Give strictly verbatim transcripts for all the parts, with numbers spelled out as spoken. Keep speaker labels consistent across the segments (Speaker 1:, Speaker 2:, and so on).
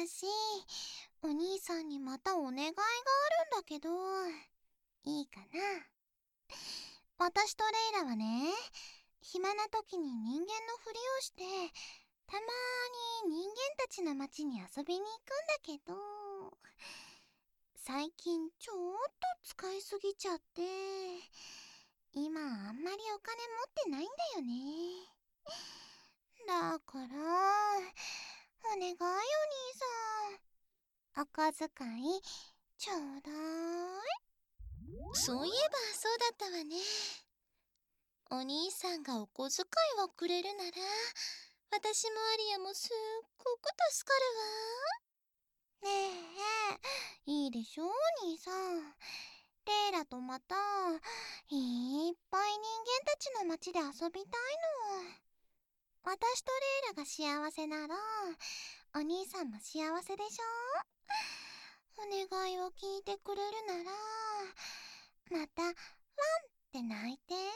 Speaker 1: し、お兄さんにまたお願いがあるんだけど、いいかな？私とレイラはね、暇な時に人間のふりをして、たまーに人間たちの町に遊びに行くんだけど、最近ちょっと使いすぎちゃって、今あんまりお金持ってないんだよね。だから、お願いよ兄さん。お小遣い、ちょうだい。
Speaker 2: そういえばそうだったわね。お兄さんがお小遣いをくれるなら、私もアリアもすっごく助か
Speaker 1: ねえ、いいでしょ兄さん。レイラとまた、いっぱい人間たちの街で遊びたいの。私とレイラが幸せなら、お兄さんも幸せでしょ？お願いを聞いてくれるなら、また、ワンって泣いて。や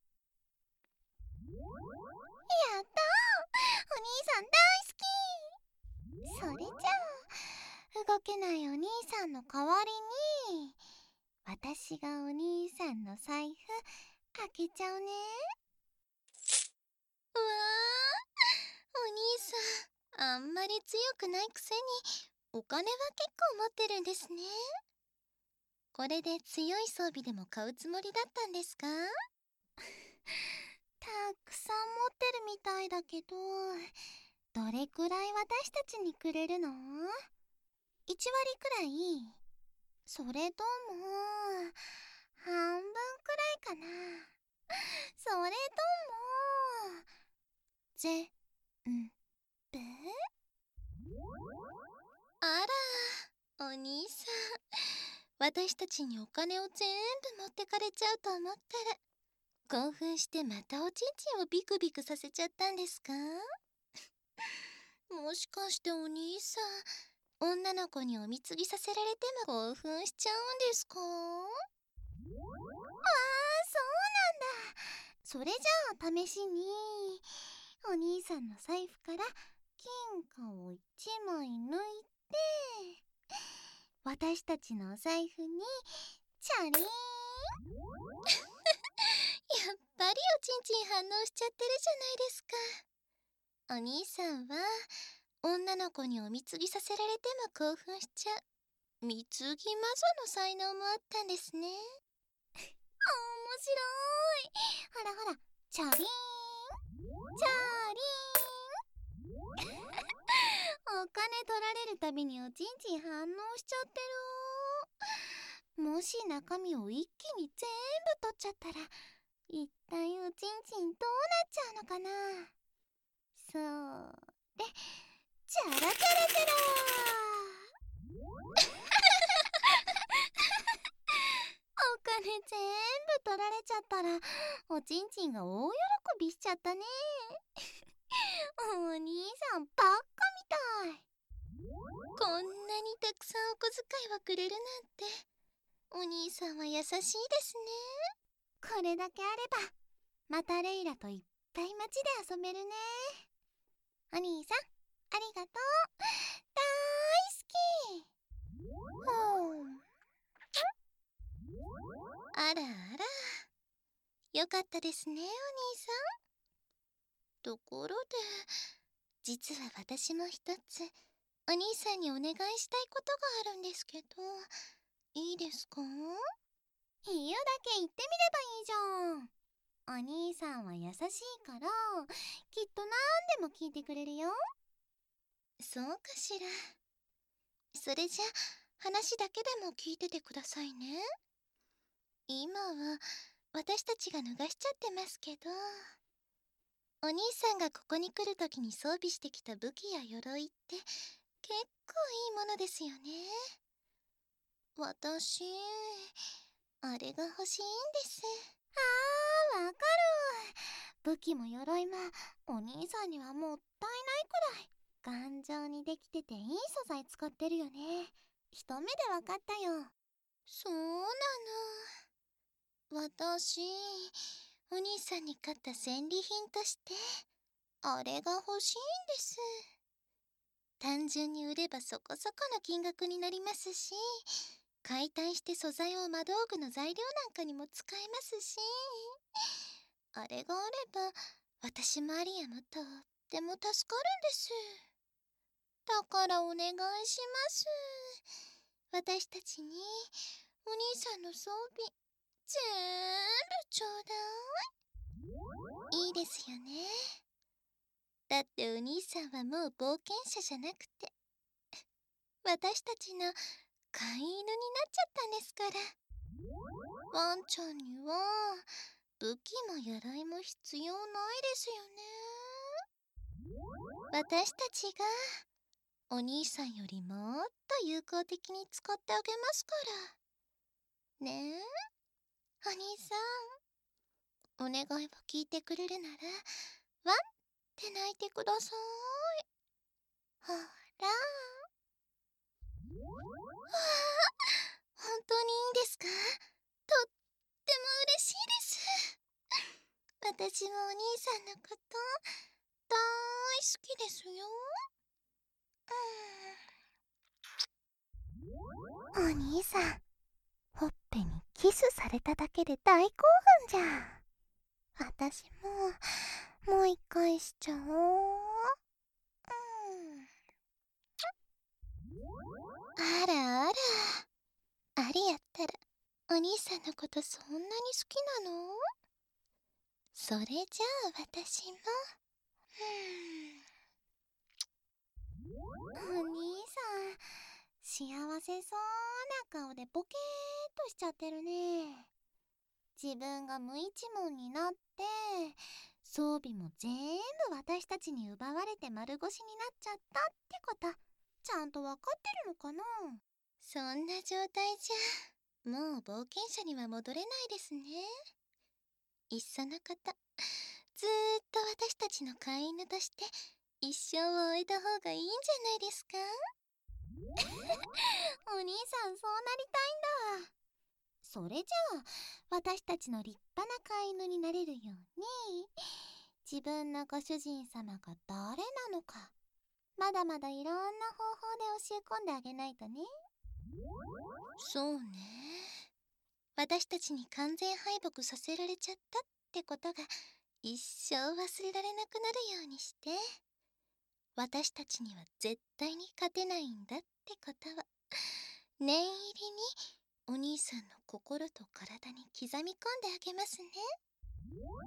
Speaker 1: ったー！お兄さん大好き！それじゃあ、動けないお兄さんの代わりに、私がお兄さんの財布開けちゃうね。
Speaker 2: うわー、お兄さんあんまり強くないくせにお金は結構持ってるんですね。これで強い装備でも買うつもりだったんですか？
Speaker 1: たくさん持ってるみたいだけど、どれくらい私たちにくれるの？ いち 割くらい？それとも半分くらいかな？それともぜんぶ？
Speaker 2: あら、お兄さん、私たちにお金を全部持ってかれちゃうと思ったら、興奮してまたおちんちんをビクビクさせちゃったんですか？もしかしてお兄さん、女の子にお貢ぎさせられても興奮しちゃうんですか？
Speaker 1: ああ、そうなんだ。それじゃあ試しに、お兄さんの財布から金貨をいちまい抜いて、私たちのお財布にチャリーン。
Speaker 2: やっぱりおちんちん反応しちゃってるじゃないですか。お兄さんは女の子にお貢ぎさせられても興奮しちゃう貢ぎ魔女の才能もあったんですね。
Speaker 1: 面白い。ほらほら、チャリーン、チャリーン。お金取られるたびにおちんちん反応しちゃってる。もし中身を一気に全部取っちゃったら、一体おちんちんどうなっちゃうのかな？そうで、チャラチャラチャラお金全部取られちゃったら、おちんちんが大喜びしちゃったね。お兄さんバカみたい。
Speaker 2: こんなにたくさんお小遣いをくれるなんて、お兄さんは優しいですね。
Speaker 1: これだけあれば、またレイラといっぱい街で遊べるね。お兄さん、ありがとう。大好き。ほう。
Speaker 2: あらあら、よかったですね、お兄さん。ところで、実は私も一つお兄さんにお願いしたいことがあるんですけど、いいですか？
Speaker 1: 言うだけ言ってみればいいじゃん。お兄さんは優しいから、きっと何でも聞いてくれるよ。
Speaker 2: そうかしら。それじゃ話だけでも聞いててくださいね。今は私たちが脱がしちゃってますけど、お兄さんがここに来るときに装備してきた武器や鎧って結構いいものですよね。私、あれが欲しいんです。
Speaker 1: あー、わかる。武器も鎧もお兄さんにはもったいないくらい頑丈にできてていい素材使ってるよね。一目でわかったよ。
Speaker 2: そうなの。私、お兄さんに買った戦利品として、あれが欲しいんです。 単純に売ればそこそこの金額になりますし、解体して素材を魔道具の材料なんかにも使えますし、あれがあれば私もアリアもとっても助かるんです。だからお願いします。私たちにお兄さんの装備ぜーんぶちょうだい。いいですよね。だってお兄さんはもう冒険者じゃなくて、私たちの飼い犬になっちゃったんですから。ワンちゃんには武器も鎧も必要ないですよね。私たちがお兄さんよりもっと有効的に使ってあげますからねえ。お兄さん、お願いを聞いてくれるならワンって泣いてください。ほら。わあ、本当にいいんですか？とっても嬉しいです。私もお兄さんのこと大好きですよ。
Speaker 1: お兄さん、ほっぺにキスされただけで大興奮じゃん。私ももう一回しちゃおう。
Speaker 2: あらあら、ありやったらお兄さんのことそんなに好きなの？それじゃあ私も。
Speaker 1: お兄さん、幸せそうな顔でボケーっとしちゃってるね。自分が無一文になって装備も全部私たちに奪われて丸腰になっちゃったってことちゃんと分かってるのかな？
Speaker 2: そんな状態じゃもう冒険者には戻れないですね。いっそのことずーっと私たちの飼い犬として一生を終えた方がいいんじゃないですか？
Speaker 1: お兄さんそうなりたいんだ。それじゃあ私たちの立派な飼い犬になれるように自分のご主人様が誰なのかまだまだいろんな方法で教え込んであげないとね。
Speaker 2: そうね。私たちに完全敗北させられちゃったってことが一生忘れられなくなるようにして、私たちには絶対に勝てないんだってことを念入りにお兄さんの心と体に刻み込んであげますね。